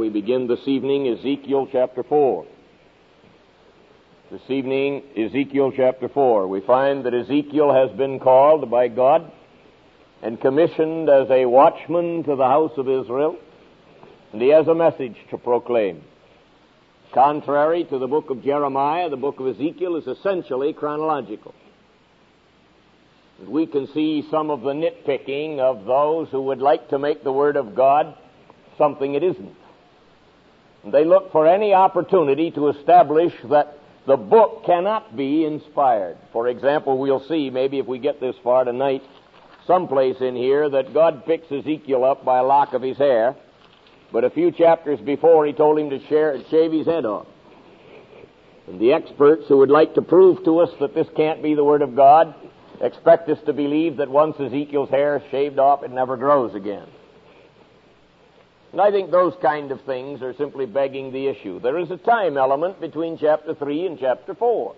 We begin this evening Ezekiel chapter 4. This evening, Ezekiel chapter 4. We find that Ezekiel has been called by God and commissioned as a watchman to the house of Israel, and he has a message to proclaim. Contrary to the book of Jeremiah, the book of Ezekiel is essentially chronological. We can see some of the nitpicking of those who would like to make the Word of God something it isn't. And they look for any opportunity to establish that the book cannot be inspired. For example, we'll see, maybe if we get this far tonight, someplace in here that God picks Ezekiel up by a lock of his hair, but a few chapters before he told him to shave his head off. And the experts who would like to prove to us that this can't be the Word of God expect us to believe that once Ezekiel's hair is shaved off, it never grows again. And I think those kind of things are simply begging the issue. There is a time element between chapter 3 and chapter 4.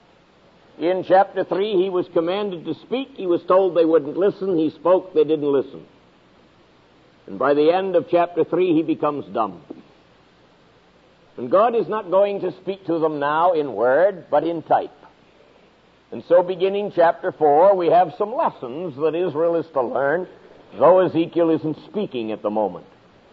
In chapter 3, he was commanded to speak. He was told they wouldn't listen. He spoke. They didn't listen. And by the end of chapter 3, he becomes dumb. And God is not going to speak to them now in word, but in type. And so beginning chapter 4, we have some lessons that Israel is to learn, though Ezekiel isn't speaking at the moment.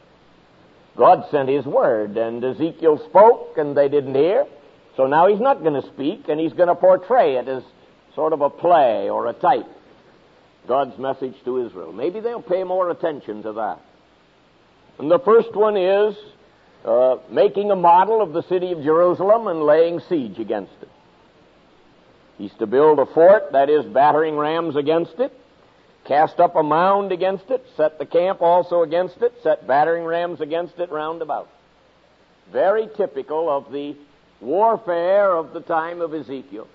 God sent his word, and Ezekiel spoke, and they didn't hear. So now he's not going to speak, and he's going to portray it as sort of a play or a type. God's message to Israel. Maybe they'll pay more attention to that. And the first one is making a model of the city of Jerusalem and laying siege against it. He's to build a fort, that is, battering rams against it, cast up a mound against it, set the camp also against it, set battering rams against it round about. Very typical of the warfare of the time of Ezekiel.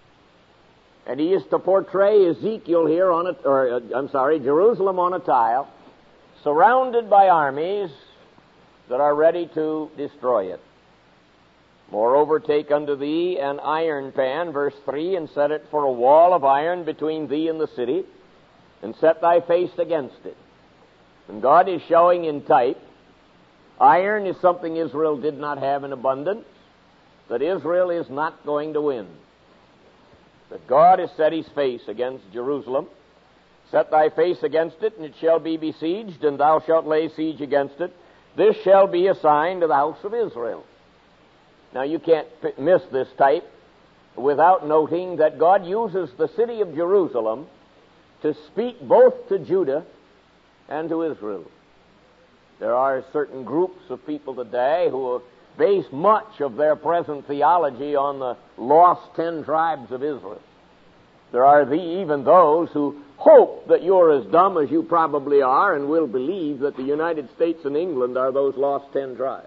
And he is to portray Ezekiel here Jerusalem on a tile, surrounded by armies that are ready to destroy it. Moreover, take unto thee an iron pan, verse 3, and set it for a wall of iron between thee and the city, and set thy face against it. And God is showing in type, iron is something Israel did not have in abundance, that Israel is not going to win. That God has set his face against Jerusalem. Set thy face against it, and it shall be besieged, and thou shalt lay siege against it. This shall be a sign to the house of Israel. Now you can't miss this type without noting that God uses the city of Jerusalem to speak both to Judah and to Israel. There are certain groups of people today who base much of their present theology on the lost 10 tribes of Israel. There are even those who hope that you're as dumb as you probably are and will believe that the United States and England are those lost 10 tribes.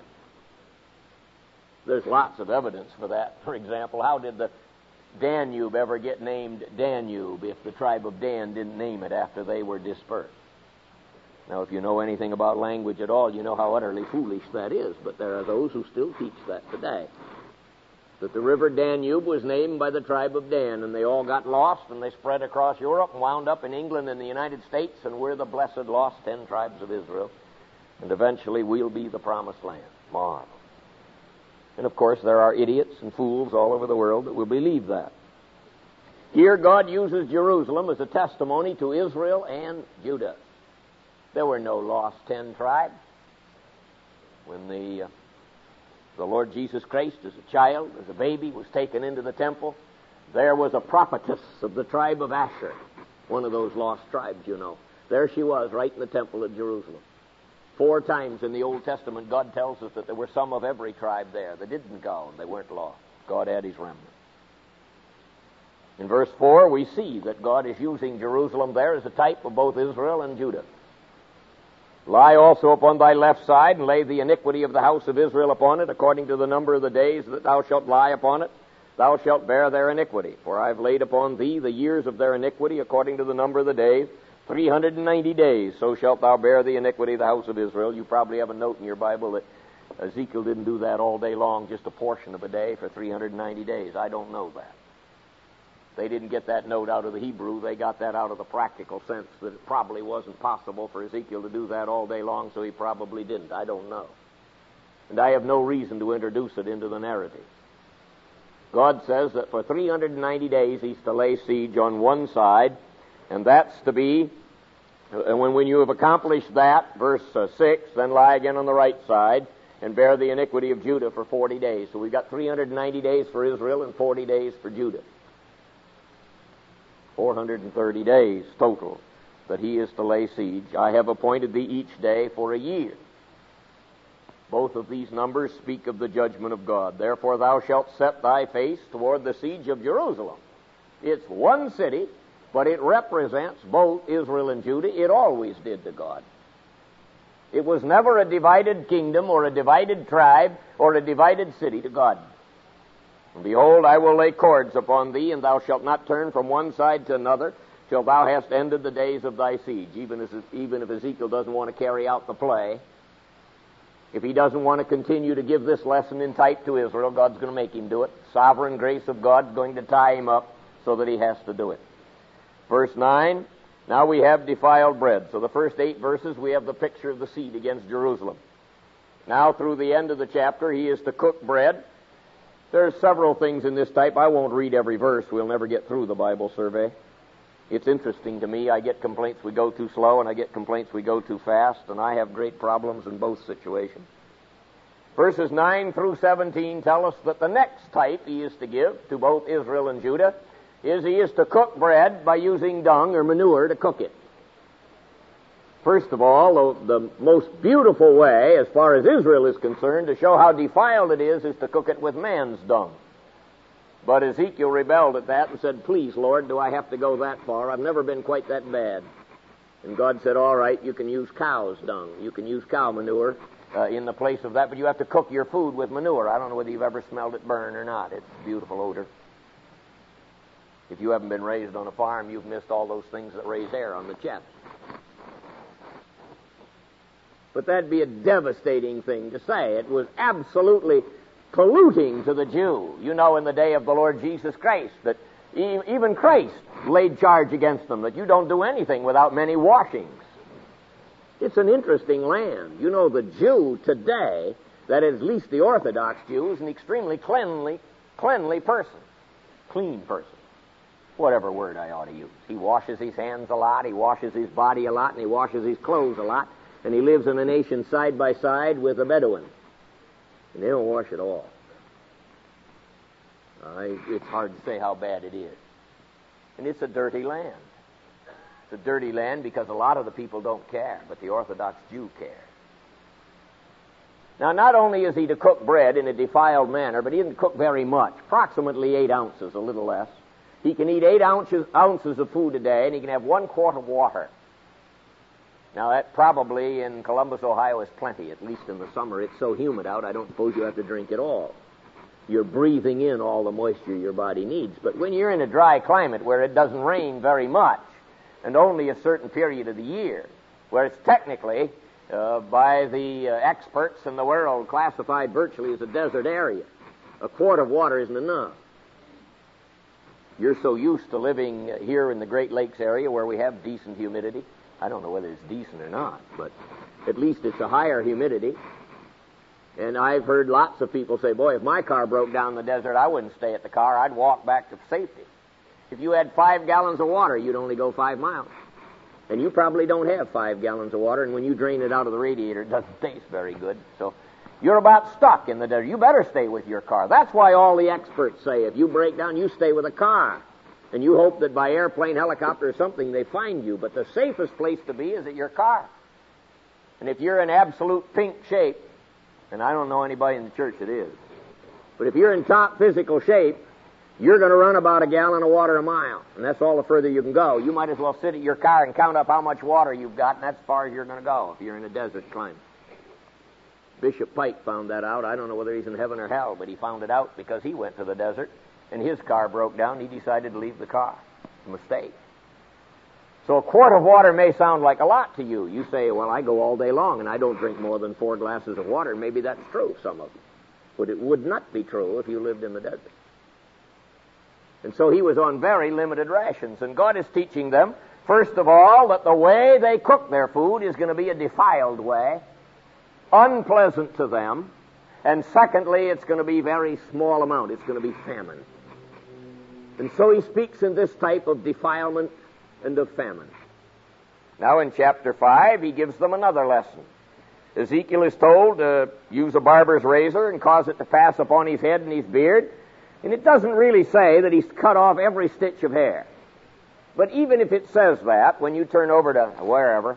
There's lots of evidence for that. For example, how did the Danube ever get named Danube if the tribe of Dan didn't name it after they were dispersed? Now, if you know anything about language at all, you know how utterly foolish that is, but there are those who still teach that today. That the river Danube was named by the tribe of Dan, and they all got lost, and they spread across Europe and wound up in England and the United States, and we're the blessed lost 10 tribes of Israel, and eventually we'll be the promised land. Marvel. And of course, there are idiots and fools all over the world that will believe that. Here, God uses Jerusalem as a testimony to Israel and Judah. There were no lost 10 tribes. When the Lord Jesus Christ, as a child, as a baby, was taken into the temple, there was a prophetess of the tribe of Asher, one of those lost tribes, you know. There she was, right in the temple at Jerusalem. 4 times in the Old Testament, God tells us that there were some of every tribe there that didn't go, and they weren't lost. God had his remnant. In verse 4, we see that God is using Jerusalem there as a type of both Israel and Judah. Lie also upon thy left side, and lay the iniquity of the house of Israel upon it, according to the number of the days that thou shalt lie upon it. Thou shalt bear their iniquity. For I have laid upon thee the years of their iniquity, according to the number of the days, 390 days, so shalt thou bear the iniquity of the house of Israel. You probably have a note in your Bible that Ezekiel didn't do that all day long, just a portion of a day for 390 days. I don't know that. They didn't get that note out of the Hebrew. They got that out of the practical sense that it probably wasn't possible for Ezekiel to do that all day long, so he probably didn't. I don't know. And I have no reason to introduce it into the narrative. God says that for 390 days he's to lay siege on one side, and that's to be, and when you have accomplished that, verse 6, then lie again on the right side and bear the iniquity of Judah for 40 days. So we've got 390 days for Israel and 40 days for Judah. 430 days total that he is to lay siege. I have appointed thee each day for a year. Both of these numbers speak of the judgment of God. Therefore thou shalt set thy face toward the siege of Jerusalem. It's one city, but it represents both Israel and Judah. It always did to God. It was never a divided kingdom or a divided tribe or a divided city to God. And behold, I will lay cords upon thee, and thou shalt not turn from one side to another till thou hast ended the days of thy siege. Even if Ezekiel doesn't want to carry out the play, if he doesn't want to continue to give this lesson in type to Israel, God's going to make him do it. Sovereign grace of God is going to tie him up so that he has to do it. Verse 9, now we have defiled bread. So the first 8 verses, we have the picture of the siege against Jerusalem. Now through the end of the chapter, he is to cook bread. There's several things in this type. I won't read every verse. We'll never get through the Bible survey. It's interesting to me. I get complaints we go too slow, and I get complaints we go too fast, and I have great problems in both situations. Verses 9 through 17 tell us that the next type he is to give to both Israel and Judah is he is to cook bread by using dung or manure to cook it. First of all, the most beautiful way, as far as Israel is concerned, to show how defiled it is to cook it with man's dung. But Ezekiel rebelled at that and said, please, Lord, do I have to go that far? I've never been quite that bad. And God said, all right, you can use cow's dung. You can use cow manure in the place of that, but you have to cook your food with manure. I don't know whether you've ever smelled it burn or not. It's a beautiful odor. If you haven't been raised on a farm, you've missed all those things that raise hair on the chest. But that'd be a devastating thing to say. It was absolutely polluting to the Jew. You know, in the day of the Lord Jesus Christ, that even Christ laid charge against them, that you don't do anything without many washings. It's an interesting land. You know, the Jew today, that is, at least the Orthodox Jew, is an extremely cleanly person. Clean person. Whatever word I ought to use. He washes his hands a lot, he washes his body a lot, and he washes his clothes a lot, and he lives in a nation side by side with the Bedouin. And they don't wash at all. It's hard to say how bad it is. And it's a dirty land. It's a dirty land because a lot of the people don't care, but the Orthodox Jew cares. Now, not only is he to cook bread in a defiled manner, but he doesn't cook very much, approximately 8 ounces, a little less. He can eat 8 ounces of food a day, and he can have 1 quart of water. Now, that probably in Columbus, Ohio, is plenty, at least in the summer. It's so humid out, I don't suppose you have to drink it all. You're breathing in all the moisture your body needs. But when you're in a dry climate where it doesn't rain very much, and only a certain period of the year, where it's technically, by the experts in the world, classified virtually as a desert area, 1 quart of water isn't enough. You're so used to living here in the Great Lakes area where we have decent humidity. I don't know whether it's decent or not, but at least it's a higher humidity. And I've heard lots of people say, boy, if my car broke down in the desert, I wouldn't stay at the car. I'd walk back to safety. If you had 5 gallons of water, you'd only go 5 miles. And you probably don't have 5 gallons of water, and when you drain it out of the radiator, it doesn't taste very good. So you're about stuck in the desert. You better stay with your car. That's why all the experts say if you break down, you stay with a car. And you hope that by airplane, helicopter, or something, they find you. But the safest place to be is at your car. And if you're in absolute pink shape, and I don't know anybody in the church that is, but if you're in top physical shape, you're going to run about 1 gallon of water a mile. And that's all the further you can go. You might as well sit at your car and count up how much water you've got, and that's as far as you're going to go if you're in a desert climate. Bishop Pike found that out. I don't know whether he's in heaven or hell, but he found it out because he went to the desert, and his car broke down. He decided to leave the car. A mistake. So 1 quart of water may sound like a lot to you. You say, well, I go all day long, and I don't drink more than 4 glasses of water. Maybe that's true, some of them. But it would not be true if you lived in the desert. And so he was on very limited rations. And God is teaching them, first of all, that the way they cook their food is going to be a defiled way, unpleasant to them, And secondly, it's going to be very small amount. It's going to be famine. And so he speaks in this type of defilement and of famine. Now in chapter 5, he gives them another lesson. Ezekiel is told to use a barber's razor and cause it to pass upon his head and his beard. And it doesn't really say that he's cut off every stitch of hair. But even if it says that, when you turn over to wherever,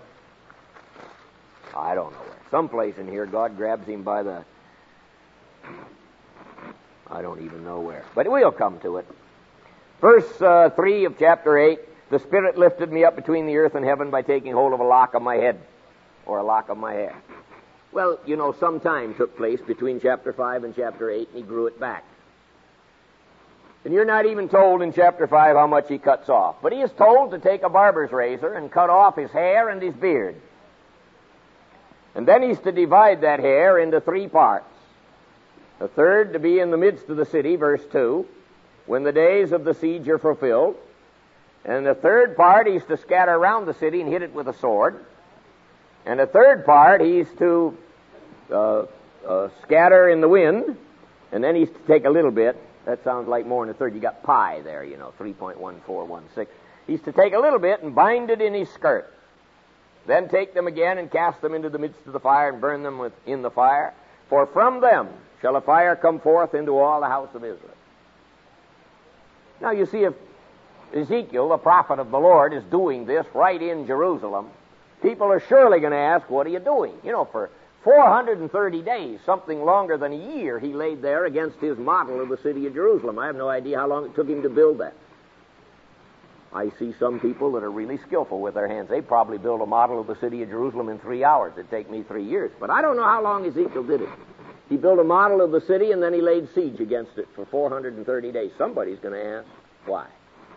I don't know where, someplace in here, God grabs him by the, I don't even know where. But we'll come to it. Verse 3 of chapter 8, the Spirit lifted me up between the earth and heaven by taking hold of a lock of my head, or a lock of my hair. Well, you know, some time took place between chapter 5 and chapter 8, and he grew it back. And you're not even told in chapter 5 how much he cuts off. But he is told to take a barber's razor and cut off his hair and his beard. And then he's to divide that hair into 3 parts. The third to be in the midst of the city, verse 2, when the days of the siege are fulfilled. And the third part he's to scatter around the city and hit it with a sword. And the third part he's to scatter in the wind. And then he's to take a little bit. That sounds like more than a third. You got pi there, 3.1416. He's to take a little bit and bind it in his skirt. Then take them again and cast them into the midst of the fire and burn them in the fire. For from them shall a fire come forth into all the house of Israel. Now you see, if Ezekiel, the prophet of the Lord, is doing this right in Jerusalem, people are surely going to ask, what are you doing? For 430 days, something longer than a year, he laid there against his model of the city of Jerusalem. I have no idea how long it took him to build that. I see some people that are really skillful with their hands. They probably built a model of the city of Jerusalem in 3 hours. It'd take me 3 years. But I don't know how long Ezekiel did it. He built a model of the city, and then he laid siege against it for 430 days. Somebody's going to ask, why?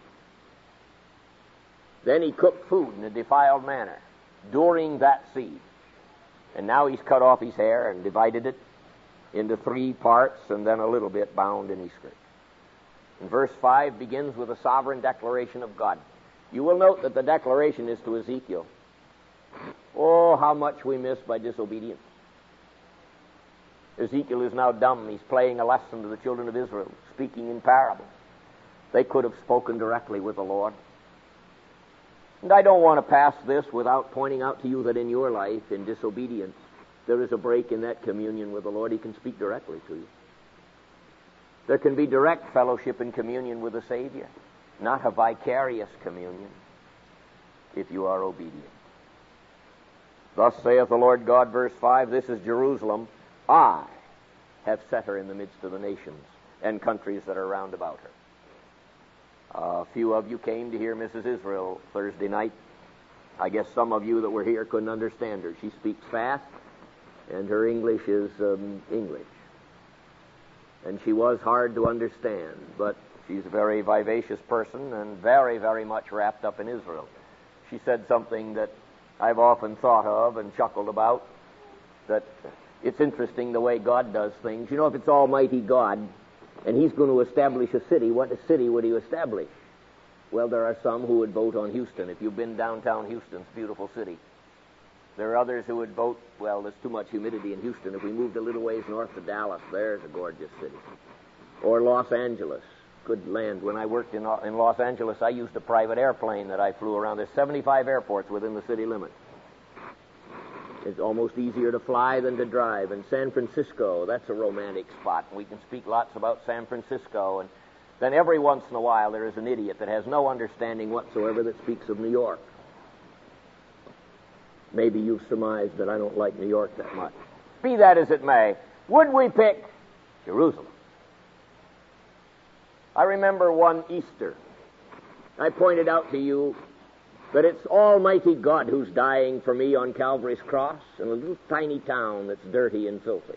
Then he cooked food in a defiled manner during that siege. And now he's cut off his hair and divided it into 3 parts and then a little bit bound in his skirt. And verse 5 begins with a sovereign declaration of God. You will note that the declaration is to Ezekiel. Oh, how much we miss by disobedience. Ezekiel is now dumb. He's playing a lesson to the children of Israel, speaking in parables. They could have spoken directly with the Lord. And I don't want to pass this without pointing out to you that in your life, in disobedience, there is a break in that communion with the Lord. He can speak directly to you. There can be direct fellowship and communion with the Savior, not a vicarious communion, if you are obedient. Thus saith the Lord God, verse 5, this is Jerusalem. I have set her in the midst of the nations and countries that are round about her. A few of you came to hear Mrs. Israel Thursday night. I guess some of you that were here couldn't understand her. She speaks fast, and her English is English. And she was hard to understand, but she's a very vivacious person and very, very much wrapped up in Israel. She said something that I've often thought of and chuckled about, that it's interesting the way God does things. If it's Almighty God, and he's going to establish a city, what city would he establish? Well, there are some who would vote on Houston. If you've been downtown Houston, it's a beautiful city. There are others who would vote, well, there's too much humidity in Houston. If we moved a little ways north to Dallas, there's a gorgeous city. Or Los Angeles, good land. When I worked in Los Angeles, I used a private airplane that I flew around. There's 75 airports within the city limits. It's almost easier to fly than to drive. And San Francisco, that's a romantic spot. We can speak lots about San Francisco. And then every once in a while there is an idiot that has no understanding whatsoever that speaks of New York. Maybe you've surmised that I don't like New York that much. Be that as it may, would we pick Jerusalem? I remember one Easter. I pointed out to you that it's Almighty God who's dying for me on Calvary's cross in a little tiny town that's dirty and filthy.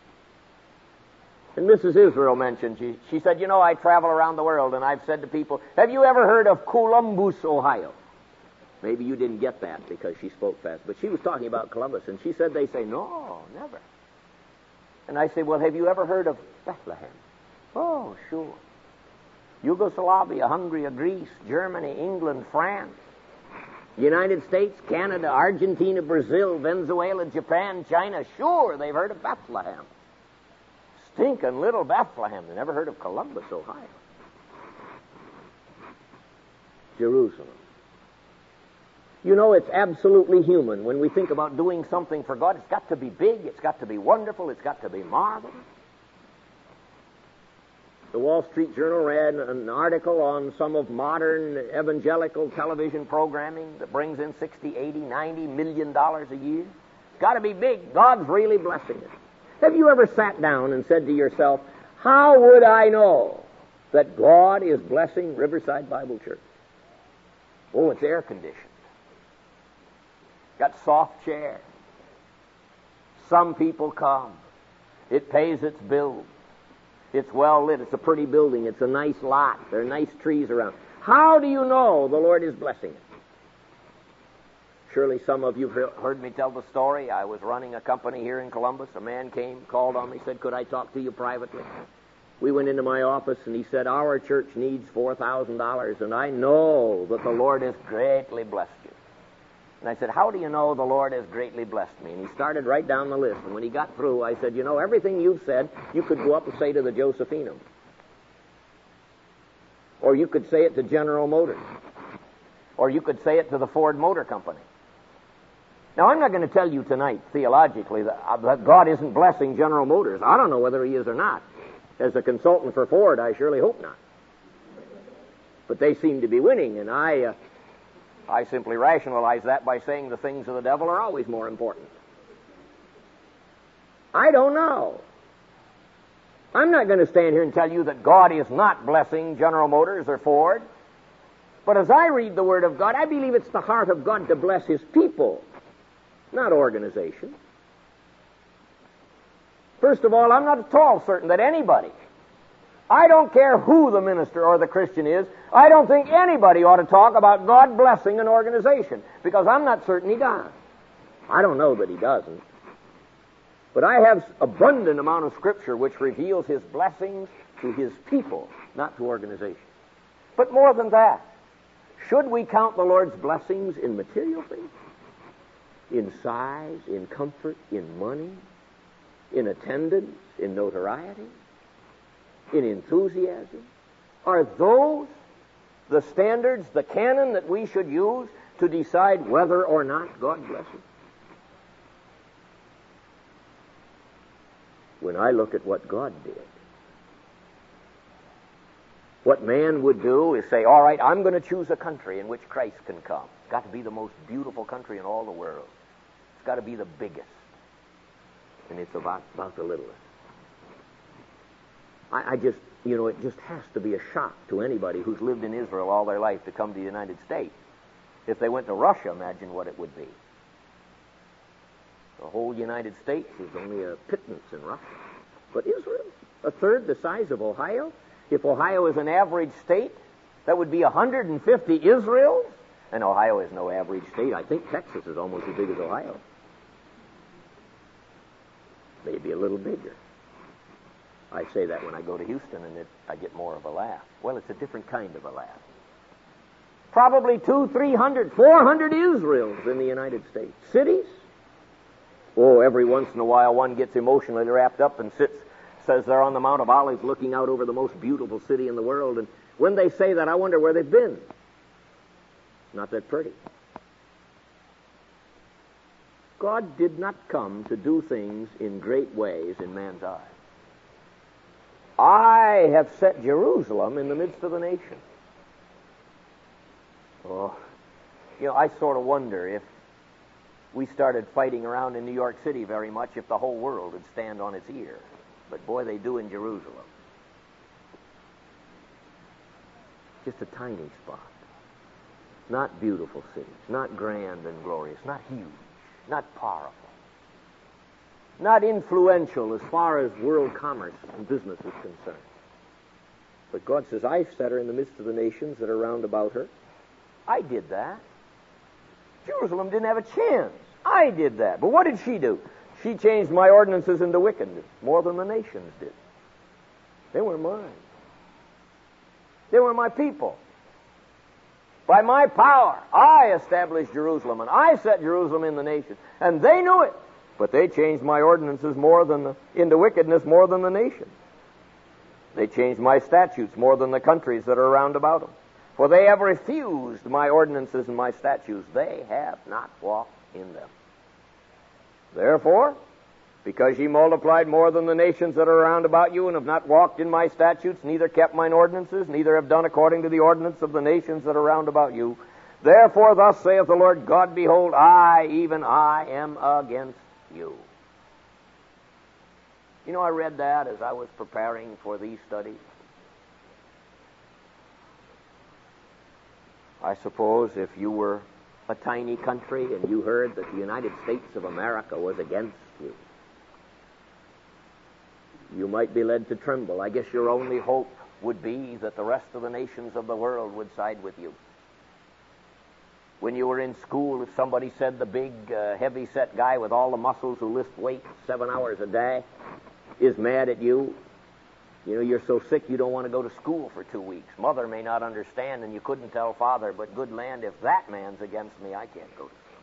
And Mrs. Israel mentioned, she said, I travel around the world, and I've said to people, have you ever heard of Columbus, Ohio? Maybe you didn't get that because she spoke fast, but she was talking about Columbus, and she said, they say, no, never. And I say, well, have you ever heard of Bethlehem? Oh, sure. Yugoslavia, Hungary, Greece, Germany, England, France, United States, Canada, Argentina, Brazil, Venezuela, Japan, China. Sure, they've heard of Bethlehem. Stinking little Bethlehem. They never heard of Columbus, Ohio. Jerusalem. You know, it's absolutely human. When we think about doing something for God, it's got to be big, it's got to be wonderful, it's got to be marvelous. The Wall Street Journal ran an article on some of modern evangelical television programming that brings in $60, $80, $90 million a year. It's got to be big. God's really blessing it. Have you ever sat down and said to yourself, how would I know that God is blessing Riverside Bible Church? Oh, it's air conditioned. Got soft chairs. Some people come. It pays its bills. It's well lit. It's a pretty building. It's a nice lot. There are nice trees around. How do you know the Lord is blessing it? Surely some of you have heard me tell the story. I was running a company here in Columbus. A man came, called on me, said, could I talk to you privately? We went into my office, and he said, our church needs $4,000, and I know that the Lord has greatly blessed you. And I said, how do you know the Lord has greatly blessed me? And he started right down the list. And when he got through, I said, you know, everything you've said, you could go up and say to the Josephinum. Or you could say it to General Motors. Or you could say it to the Ford Motor Company. Now, I'm not going to tell you tonight, theologically, that God isn't blessing General Motors. I don't know whether he is or not. As a consultant for Ford, I surely hope not. But they seem to be winning, and I simply rationalize that by saying the things of the devil are always more important. I don't know. I'm not going to stand here and tell you that God is not blessing General Motors or Ford. But as I read the Word of God, I believe it's the heart of God to bless His people, not organizations. First of all, I'm not at all certain that anybody, I don't care who the minister or the Christian is, I don't think anybody ought to talk about God blessing an organization, because I'm not certain He does. I don't know that He doesn't. But I have abundant amount of Scripture which reveals His blessings to His people, not to organizations. But more than that, should we count the Lord's blessings in material things? In size, in comfort, in money, in attendance, in notoriety, in enthusiasm? Are those the standards, the canon that we should use to decide whether or not God blesses? When I look at what God did, what man would do is say, all right, I'm going to choose a country in which Christ can come. It's got to be the most beautiful country in all the world. It's got to be the biggest. And it's about the littlest. I just, you know, it just has to be a shock to anybody who's lived in Israel all their life to come to the United States. If they went to Russia, imagine what it would be. The whole United States is only a pittance in Russia. But Israel, a third the size of Ohio. If Ohio is an average state, that would be 150 Israels. And Ohio is no average state. I think Texas is almost as big as Ohio. Maybe a little bigger. I say that when I go to Houston, and I get more of a laugh. Well, it's a different kind of a laugh. Probably 200, 300, 400 Israels in the United States. Cities? Oh, every once in a while one gets emotionally wrapped up and says they're on the Mount of Olives looking out over the most beautiful city in the world. And when they say that, I wonder where they've been. Not that pretty. God did not come to do things in great ways in man's eyes. I have set Jerusalem in the midst of the nation. Oh, you know, I sort of wonder if we started fighting around in New York City very much, if the whole world would stand on its ear. But boy, they do in Jerusalem. Just a tiny spot. Not beautiful cities, not grand and glorious, not huge, not powerful, not influential as far as world commerce and business is concerned. But God says, I've set her in the midst of the nations that are round about her. I did that. Jerusalem didn't have a chance. I did that. But what did she do? She changed my ordinances into wickedness more than the nations did. They were mine. They were my people. By my power, I established Jerusalem, and I set Jerusalem in the nation. And they knew it. But they changed my ordinances into wickedness more than the nations. They changed my statutes more than the countries that are round about them. For they have refused my ordinances and my statutes. They have not walked in them. Therefore, because ye multiplied more than the nations that are round about you, and have not walked in my statutes, neither kept mine ordinances, neither have done according to the ordinance of the nations that are round about you, therefore thus saith the Lord God, behold, I, even I, am against you. You know, I read that as I was preparing for these studies. I suppose if you were a tiny country and you heard that the United States of America was against you, you might be led to tremble. I guess your only hope would be that the rest of the nations of the world would side with you. When you were in school, if somebody said the big, heavy-set guy with all the muscles who lift weights 7 hours a day is mad at you, you know, you're so sick you don't want to go to school for 2 weeks. Mother may not understand, and you couldn't tell father, but good land, if that man's against me, I can't go to school.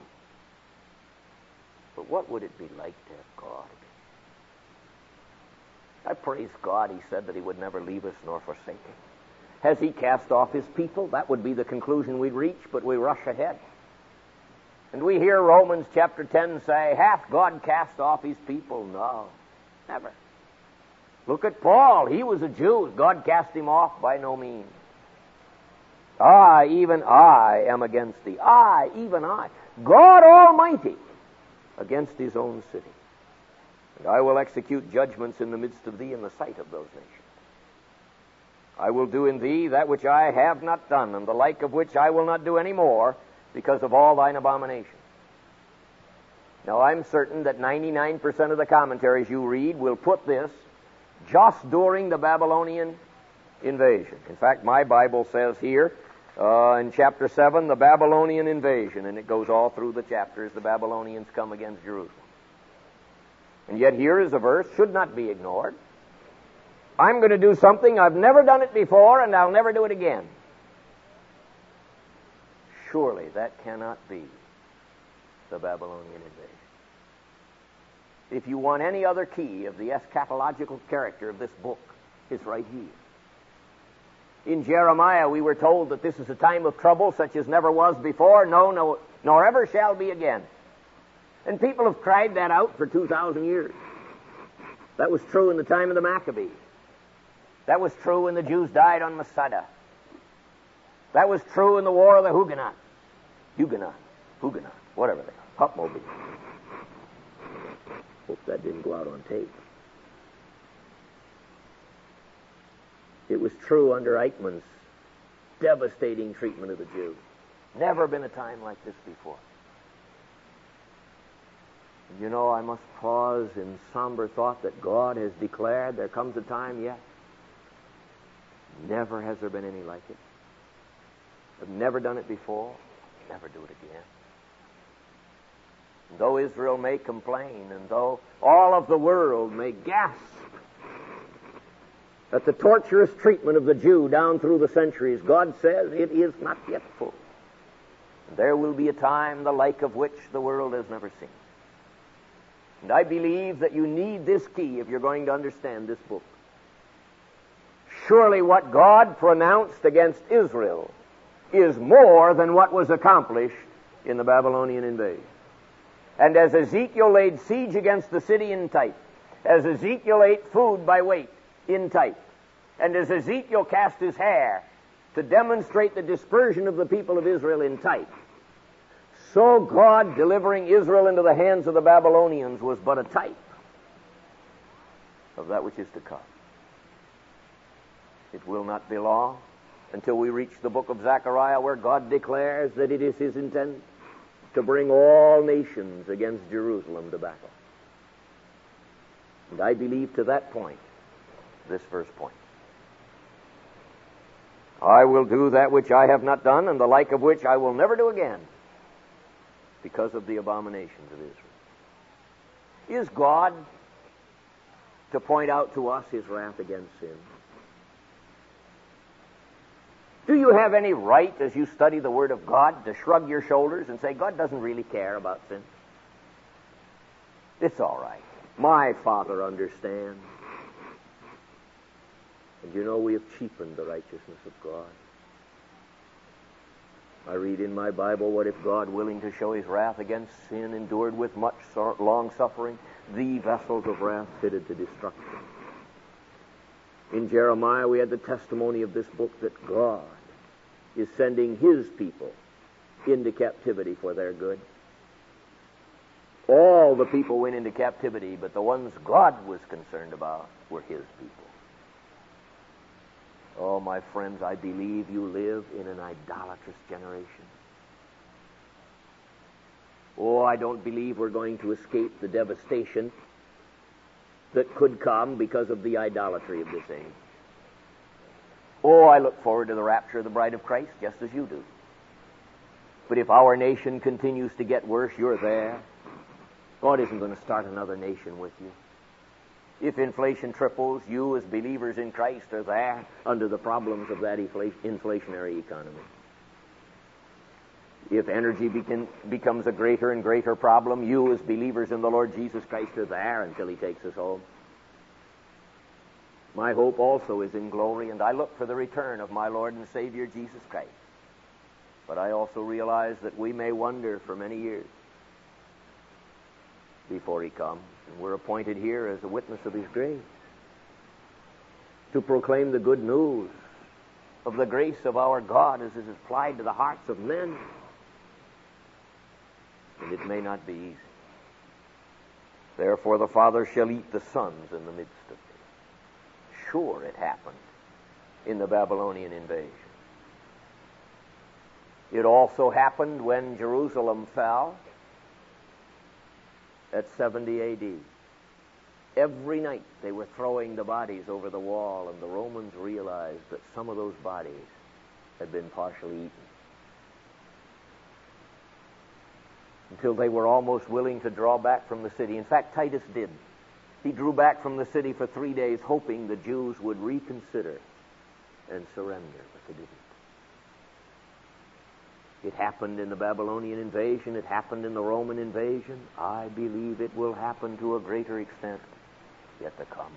But what would it be like to have God against? I praise God, he said that he would never leave us nor forsake us. Has he cast off his people? That would be the conclusion we'd reach, but we rush ahead. And we hear Romans chapter 10 say, hath God cast off his people? No, never. Look at Paul. He was a Jew. God cast him off? By no means. I, even I, am against thee. I, even I. God Almighty against his own city. And I will execute judgments in the midst of thee in the sight of those nations. I will do in thee that which I have not done, and the like of which I will not do any more, because of all thine abominations. Now, I'm certain that 99% of the commentaries you read will put this just during the Babylonian invasion. In fact, my Bible says here, in chapter 7, the Babylonian invasion, and it goes all through the chapters, the Babylonians come against Jerusalem. And yet here is a verse, should not be ignored. I'm going to do something, I've never done it before, and I'll never do it again. Surely that cannot be the Babylonian invasion. If you want any other key of the eschatological character of this book, it's right here. In Jeremiah, we were told that this is a time of trouble such as never was before, no, nor ever shall be again. And people have cried that out for 2,000 years. That was true in the time of the Maccabees. That was true when the Jews died on Masada. That was true in the War of the Huguenots, whatever they are, Hupmobile. Hope that didn't go out on tape. It was true under Eichmann's devastating treatment of the Jews. Never been a time like this before. You know, I must pause in somber thought that God has declared there comes a time yet. Never has there been any like it. I've never done it before. Never do it again. And though Israel may complain, and though all of the world may gasp at the torturous treatment of the Jew down through the centuries, God says it is not yet full. And there will be a time the like of which the world has never seen. And I believe that you need this key if you're going to understand this book. Surely what God pronounced against Israel is more than what was accomplished in the Babylonian invasion. And as Ezekiel laid siege against the city in type, as Ezekiel ate food by weight in type, and as Ezekiel cast his hair to demonstrate the dispersion of the people of Israel in type, so God delivering Israel into the hands of the Babylonians was but a type of that which is to come. It will not be long until we reach the book of Zechariah, where God declares that it is his intent to bring all nations against Jerusalem to battle. And I believe to that point, this verse points. I will do that which I have not done, and the like of which I will never do again, because of the abominations of Israel. Is God to point out to us his wrath against sin? Do you have any right, as you study the Word of God, to shrug your shoulders and say, God doesn't really care about sin? It's all right. My Father understands. And you know, we have cheapened the righteousness of God. I read in my Bible, what if God, willing to show his wrath against sin, endured with much long suffering the vessels of wrath fitted to destruction. In Jeremiah, we had the testimony of this book that God is sending his people into captivity for their good. All the people went into captivity, but the ones God was concerned about were his people. Oh, my friends, I believe you live in an idolatrous generation. Oh, I don't believe we're going to escape the devastation that could come because of the idolatry of this age. Oh, I look forward to the rapture of the bride of Christ, just as you do. But if our nation continues to get worse, you're there. God isn't going to start another nation with you. If inflation triples, you as believers in Christ are there under the problems of that inflationary economy. If energy becomes a greater and greater problem, you as believers in the Lord Jesus Christ are there until he takes us home. My hope also is in glory, and I look for the return of my Lord and Savior Jesus Christ. But I also realize that we may wander for many years before he comes. And we're appointed here as a witness of his grace, to proclaim the good news of the grace of our God as it is applied to the hearts of men. And it may not be easy. Therefore the Father shall eat the sons in the midst of thee. Sure, it happened in the Babylonian invasion. It also happened when Jerusalem fell at 70 A.D. Every night they were throwing the bodies over the wall, and the Romans realized that some of those bodies had been partially eaten, until they were almost willing to draw back from the city. In fact, Titus did. He drew back from the city for 3 days, hoping the Jews would reconsider and surrender, but they didn't. It happened in the Babylonian invasion. It happened in the Roman invasion. I believe it will happen to a greater extent yet to come.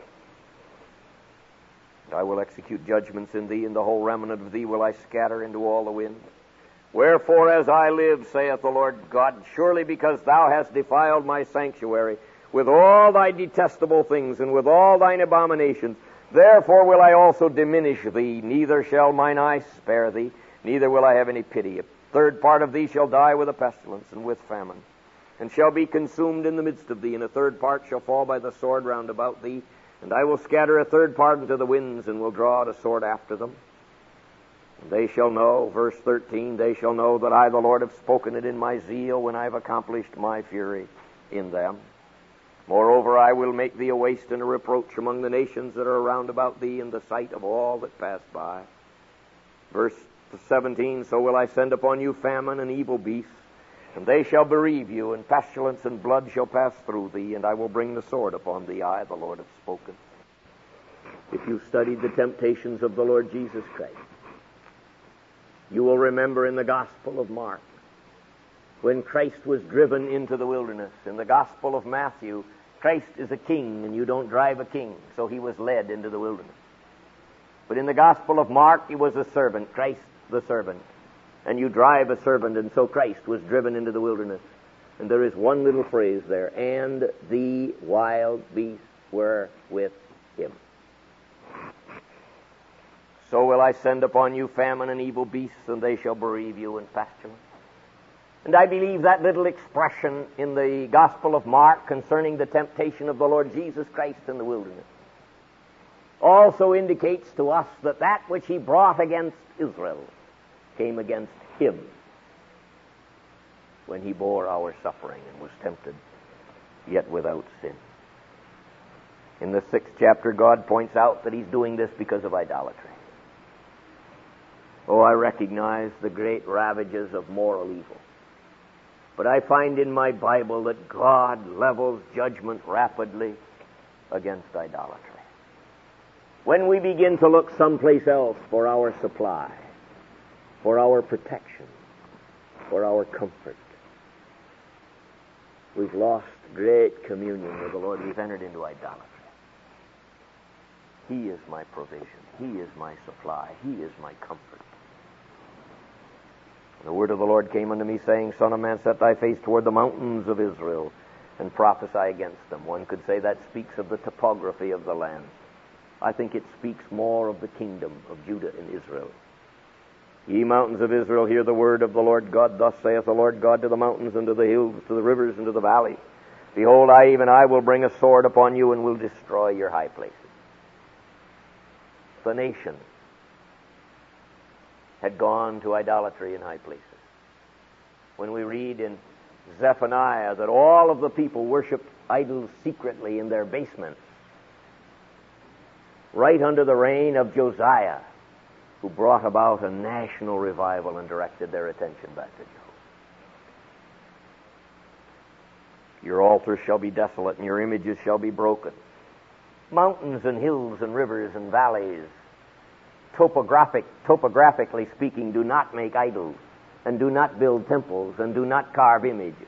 And I will execute judgments in thee, and the whole remnant of thee will I scatter into all the winds. Wherefore, as I live, saith the Lord God, surely because thou hast defiled my sanctuary with all thy detestable things and with all thine abominations, therefore will I also diminish thee, neither shall mine eye spare thee, neither will I have any pity. A third part of thee shall die with a pestilence and with famine, and shall be consumed in the midst of thee, and a third part shall fall by the sword round about thee, and I will scatter a third part into the winds, and will draw out a sword after them. And they shall know, verse 13, they shall know that I, the Lord, have spoken it in my zeal, when I have accomplished my fury in them. Moreover, I will make thee a waste and a reproach among the nations that are round about thee, in the sight of all that pass by. Verse 17, so will I send upon you famine and evil beasts, and they shall bereave you, and pestilence and blood shall pass through thee, and I will bring the sword upon thee. I, the Lord, have spoken. If you've studied the temptations of the Lord Jesus Christ, you will remember in the Gospel of Mark, when Christ was driven into the wilderness. In the Gospel of Matthew, Christ is a king, and you don't drive a king, so he was led into the wilderness. But in the Gospel of Mark, he was a servant, Christ the servant. And you drive a servant, and so Christ was driven into the wilderness. And there is one little phrase there, and the wild beasts were with him. So will I send upon you famine and evil beasts, and they shall bereave you in pestilence. And I believe that little expression in the Gospel of Mark concerning the temptation of the Lord Jesus Christ in the wilderness also indicates to us that that which he brought against Israel came against him when he bore our suffering and was tempted, yet without sin. In the 6th chapter, God points out that he's doing this because of idolatry. Oh, I recognize the great ravages of moral evil. But I find in my Bible that God levels judgment rapidly against idolatry. When we begin to look someplace else for our supply, for our protection, for our comfort, We've lost great communion with the Lord. We've entered into idolatry. He is my provision. He is my supply. He is my comfort. The word of the Lord came unto me, saying, Son of man, set thy face toward the mountains of Israel, and prophesy against them. One could say that speaks of the topography of the land. I think it speaks more of the kingdom of Judah and Israel. Ye mountains of Israel, hear the word of the Lord God. Thus saith the Lord God to the mountains and to the hills, to the rivers and to the valleys. Behold, even I will bring a sword upon you and will destroy your high places. The nation had gone to idolatry in high places. When we read in Zephaniah that all of the people worshiped idols secretly in their basements, right under the reign of Josiah, who brought about a national revival and directed their attention back to Jehovah. Your altars shall be desolate, and your images shall be broken. Mountains and hills and rivers and valleys, topographically speaking, do not make idols, and do not build temples, and do not carve images.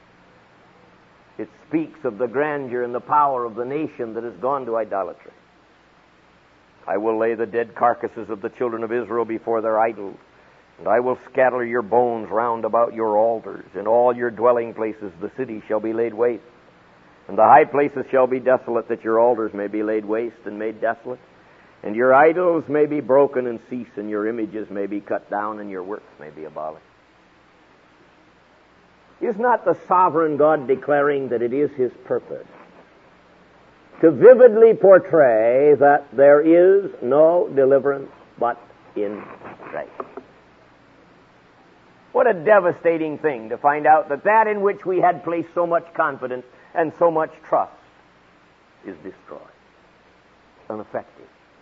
It speaks of the grandeur and the power of the nation that has gone to idolatry. I will lay the dead carcasses of the children of Israel before their idols, and I will scatter your bones round about your altars. In all your dwelling places the city shall be laid waste, and the high places shall be desolate, that your altars may be laid waste and made desolate, and your idols may be broken and cease, and your images may be cut down, and your works may be abolished. Is not the sovereign God declaring that it is His purpose to vividly portray that there is no deliverance but in Christ? What a devastating thing to find out that in which we had placed so much confidence and so much trust is destroyed, unaffected.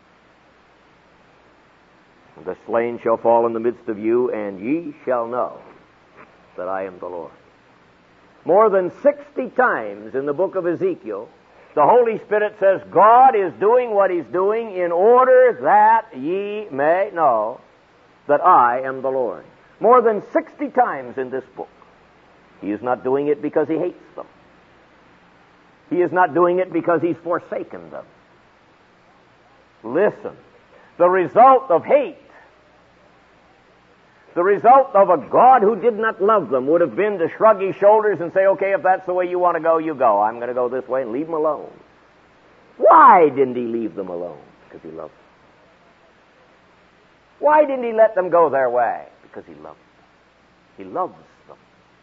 The slain shall fall in the midst of you, and ye shall know that I am the Lord. More than 60 times in the book of Ezekiel, the Holy Spirit says God is doing what He's doing in order that ye may know that I am the Lord. More than 60 times in this book. He is not doing it because He hates them. He is not doing it because He's forsaken them. Listen, the result of hate, the result of a God who did not love them would have been to shrug His shoulders and say, okay, if that's the way you want to go, you go. I'm going to go this way, and leave them alone. Why didn't He leave them alone? Because He loved them. Why didn't He let them go their way? Because He loved them. He loves them.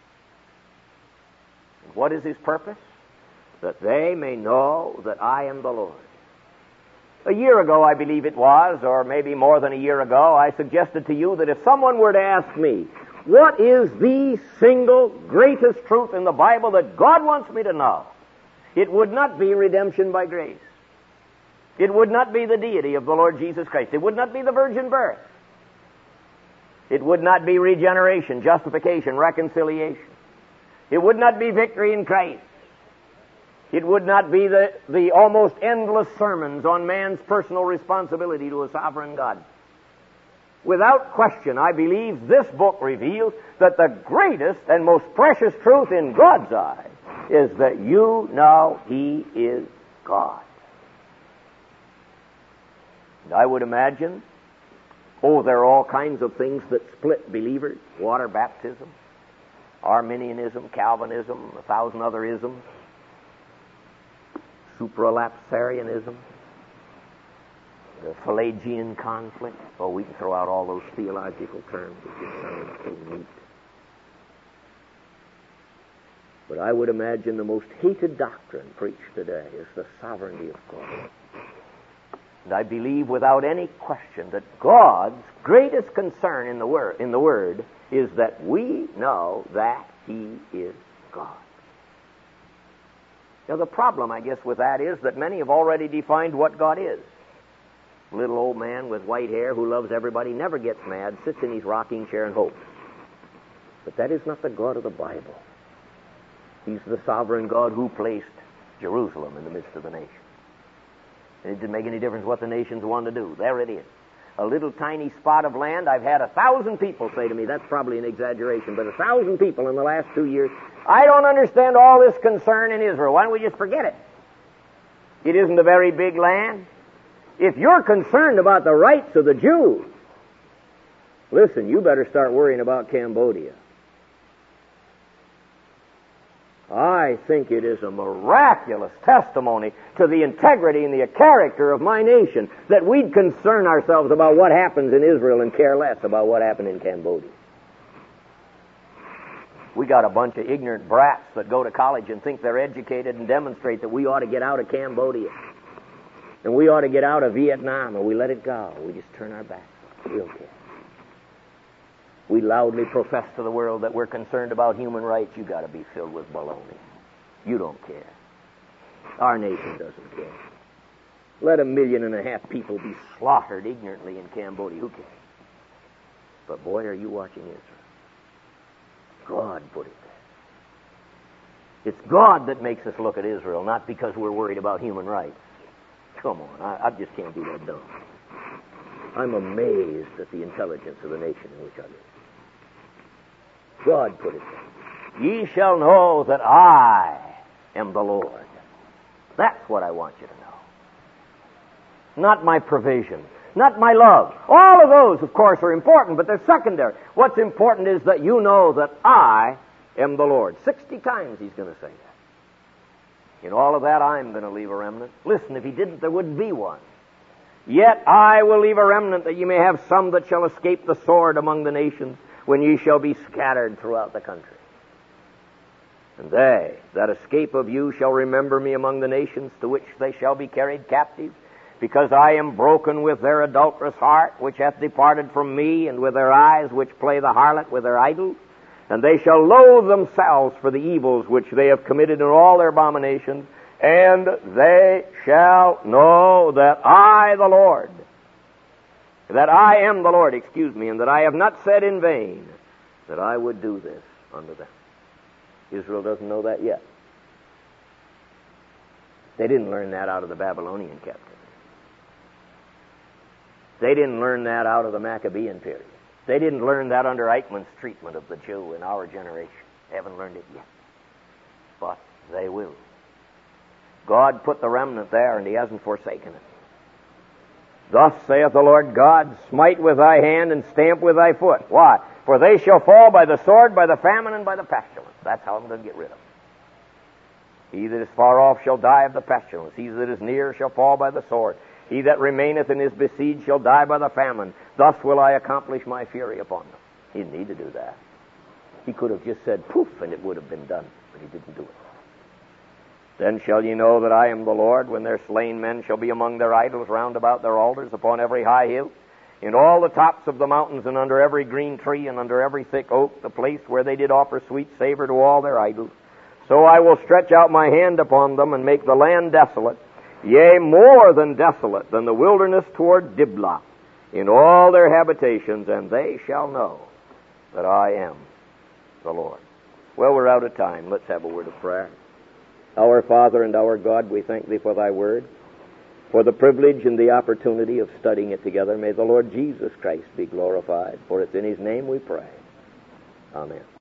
And what is His purpose? That they may know that I am the Lord. A year ago, I believe it was, or maybe more than a year ago, I suggested to you that if someone were to ask me, what is the single greatest truth in the Bible that God wants me to know? It would not be redemption by grace. It would not be the deity of the Lord Jesus Christ. It would not be the virgin birth. It would not be regeneration, justification, reconciliation. It would not be victory in Christ. It would not be the almost endless sermons on man's personal responsibility to a sovereign God. Without question, I believe this book reveals that the greatest and most precious truth in God's eyes is that you know He is God. And I would imagine, there are all kinds of things that split believers. Water baptism, Arminianism, Calvinism, 1,000 other isms. Supralapsarianism, the Pelagian conflict. We can throw out all those theological terms. It just sounds so neat. But I would imagine the most hated doctrine preached today is the sovereignty of God. And I believe without any question that God's greatest concern in the Word is that we know that He is God. Now, the problem, I guess, with that is that many have already defined what God is. A little old man with white hair who loves everybody, never gets mad, sits in his rocking chair and hopes. But that is not the God of the Bible. He's the sovereign God who placed Jerusalem in the midst of the nation. And it didn't make any difference what the nations wanted to do. There it is. a little tiny spot of land. I've had 1,000 people say to me, that's probably an exaggeration, but 1,000 people in the last 2 years, I don't understand all this concern in Israel. Why don't we just forget it? It isn't a very big land. If you're concerned about the rights of the Jews, listen, you better start worrying about Cambodia. I think it is a miraculous testimony to the integrity and the character of my nation that we'd concern ourselves about what happens in Israel and care less about what happened in Cambodia. We got a bunch of ignorant brats that go to college and think they're educated and demonstrate that we ought to get out of Cambodia and we ought to get out of Vietnam, and we let it go. We just turn our backs. We don't care. We loudly profess to the world that we're concerned about human rights. You got to be filled with baloney. You don't care. Our nation doesn't care. Let 1.5 million people be slaughtered ignorantly in Cambodia. Who cares? But boy, are you watching Israel. God put it there. It's God that makes us look at Israel, not because we're worried about human rights. Come on, I just can't be that dumb. I'm amazed at the intelligence of the nation in which I live. God put it there. Ye shall know that I am the Lord. That's what I want you to know. Not my provision, not my love. All of those, of course, are important, but they're secondary. What's important is that you know that I am the Lord. 60 times he's going to say that. In all of that, I'm going to leave a remnant. Listen, if he didn't, there wouldn't be one. Yet I will leave a remnant, that ye may have some that shall escape the sword among the nations, when ye shall be scattered throughout the country. And they that escape of you shall remember me among the nations, to which they shall be carried captive, because I am broken with their adulterous heart, which hath departed from me, and with their eyes which play the harlot with their idols. And they shall loathe themselves for the evils which they have committed in all their abominations, and they shall know that I, the Lord, that I am the Lord, and that I have not said in vain that I would do this unto them. Israel doesn't know that yet. They didn't learn that out of the Babylonian captivity. They didn't learn that out of the Maccabean period. They didn't learn that under Eichmann's treatment of the Jew in our generation. They haven't learned it yet. But they will. God put the remnant there, and he hasn't forsaken it. Thus saith the Lord God, smite with thy hand and stamp with thy foot. Why? For they shall fall by the sword, by the famine, and by the pestilence. That's how I'm going to get rid of them. He that is far off shall die of the pestilence. He that is near shall fall by the sword. He that remaineth and is besieged shall die by the famine. Thus will I accomplish my fury upon them. He didn't need to do that. He could have just said, poof, and it would have been done. But he didn't do it. Then shall ye know that I am the Lord, when their slain men shall be among their idols round about their altars, upon every high hill, in all the tops of the mountains, and under every green tree, and under every thick oak, the place where they did offer sweet savor to all their idols. So I will stretch out my hand upon them, and make the land desolate, yea, more than desolate, than the wilderness toward Diblah, in all their habitations, and they shall know that I am the Lord. Well, we're out of time. Let's have a word of prayer. Our Father and our God, we thank Thee for Thy Word, for the privilege and the opportunity of studying it together. May the Lord Jesus Christ be glorified, for it's in His name we pray. Amen.